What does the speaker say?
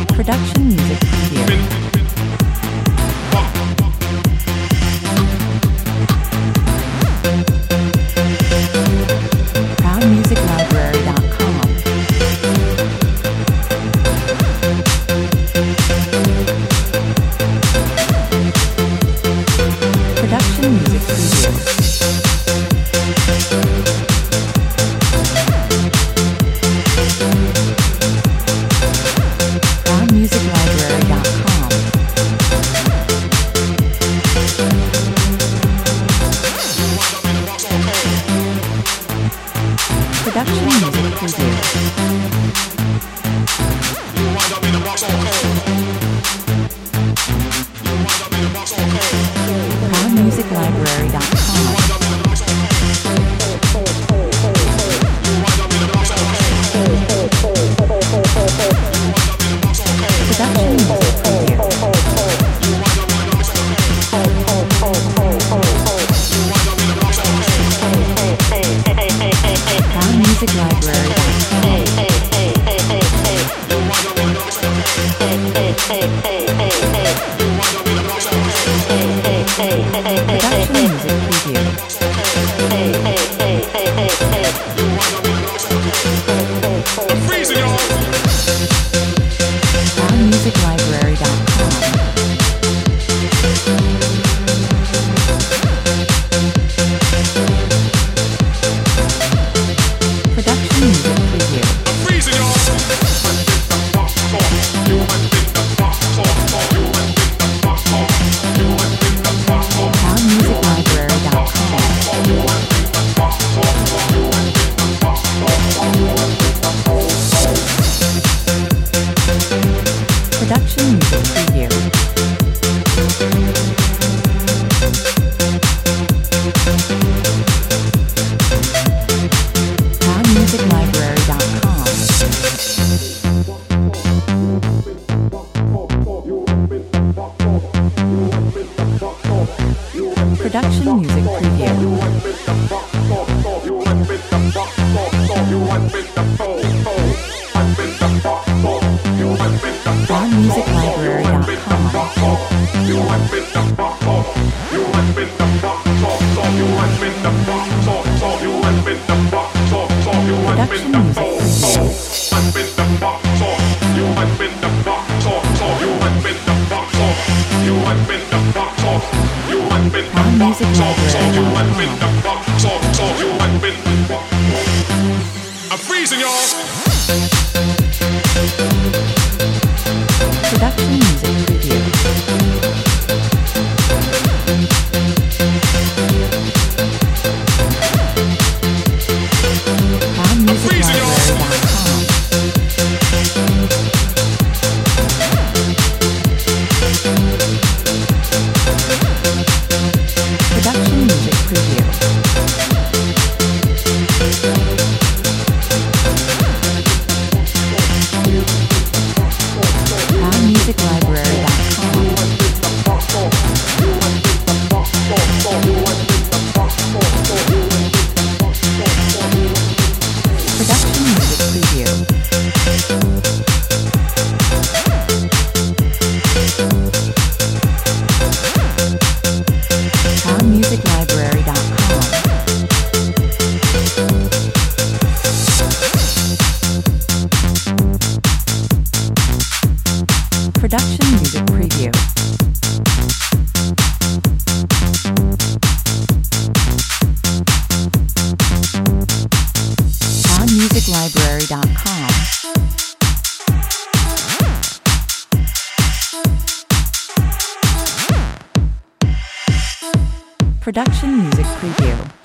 Production music preview. ProudMusicLibrary.com. Production music preview. ProudMusicLibrary.com. Production music preview. ProudMusicLibrary.com. Production music preview. Production music preview. I'm freezing, y'all. ProudMusicLibrary.com. Production music preview. I'm freezing, y'all. Production music preview. ProudMusicLibrary.com. Production music preview. Production music preview. I'm freezing, y'all. Production music preview. ProudMusicLibrary.com. Production music preview. ProudMusicLibrary.com. Production music preview. ProudMusicLibrary.com. Production music preview. ProudMusicLibrary.com. Production music preview.